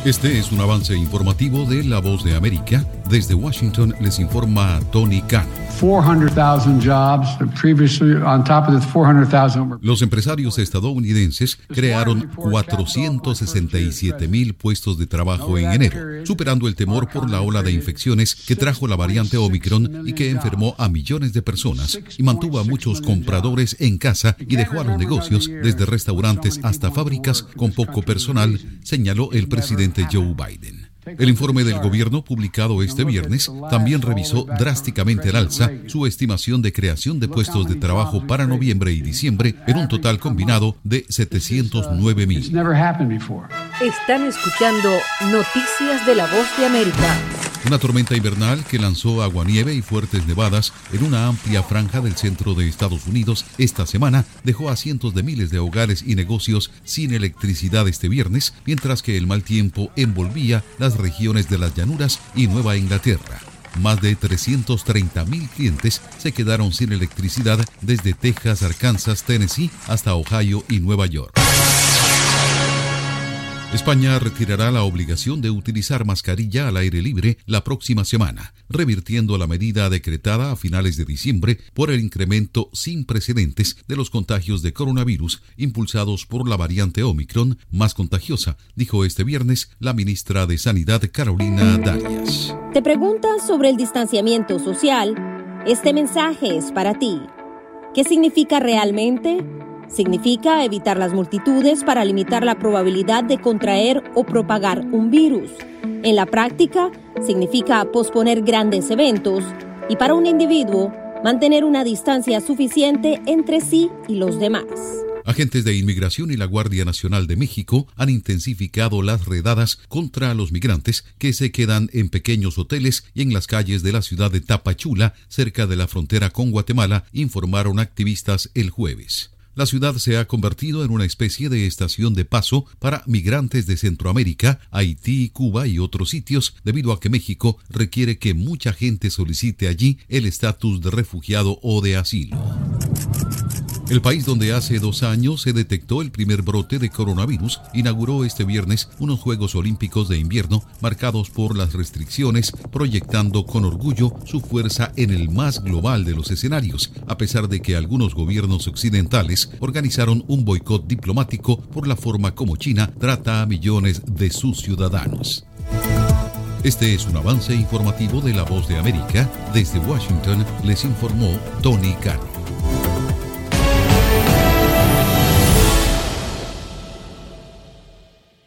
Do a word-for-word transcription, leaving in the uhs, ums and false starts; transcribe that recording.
Este es un avance informativo de La Voz de América. Desde Washington les informa Tony Cano. Los empresarios estadounidenses crearon cuatrocientos sesenta y siete mil puestos de trabajo en enero, superando el temor por la ola de infecciones que trajo la variante Omicron y que enfermó a millones de personas y mantuvo a muchos compradores en casa y dejó a los negocios, desde restaurantes hasta fábricas, con poco personal, señaló el presidente Joe Biden. El informe del gobierno publicado este viernes también revisó drásticamente al alza su estimación de creación de puestos de trabajo para noviembre y diciembre en un total combinado de setecientos nueve mil. Están escuchando Noticias de La Voz de América. Una tormenta invernal que lanzó aguanieve y fuertes nevadas en una amplia franja del centro de Estados Unidos esta semana dejó a cientos de miles de hogares y negocios sin electricidad este viernes, mientras que el mal tiempo envolvía las regiones de las llanuras y Nueva Inglaterra. Más de trescientos treinta mil clientes se quedaron sin electricidad desde Texas, Arkansas, Tennessee hasta Ohio y Nueva York. España retirará la obligación de utilizar mascarilla al aire libre la próxima semana, revirtiendo la medida decretada a finales de diciembre por el incremento sin precedentes de los contagios de coronavirus impulsados por la variante Omicron, más contagiosa, dijo este viernes la ministra de Sanidad, Carolina Darias. ¿Te preguntas sobre el distanciamiento social? Este mensaje es para ti. ¿Qué significa realmente? Significa evitar las multitudes para limitar la probabilidad de contraer o propagar un virus. En la práctica, significa posponer grandes eventos y para un individuo, mantener una distancia suficiente entre sí y los demás. Agentes de Inmigración y la Guardia Nacional de México han intensificado las redadas contra los migrantes que se quedan en pequeños hoteles y en las calles de la ciudad de Tapachula, cerca de la frontera con Guatemala, informaron activistas el jueves. La ciudad se ha convertido en una especie de estación de paso para migrantes de Centroamérica, Haití, Cuba y otros sitios, debido a que México requiere que mucha gente solicite allí el estatus de refugiado o de asilo. El país donde hace dos años se detectó el primer brote de coronavirus inauguró este viernes unos Juegos Olímpicos de invierno marcados por las restricciones, proyectando con orgullo su fuerza en el más global de los escenarios, a pesar de que algunos gobiernos occidentales organizaron un boicot diplomático por la forma como China trata a millones de sus ciudadanos. Este es un avance informativo de La Voz de América. Desde Washington les informó Tony Cano.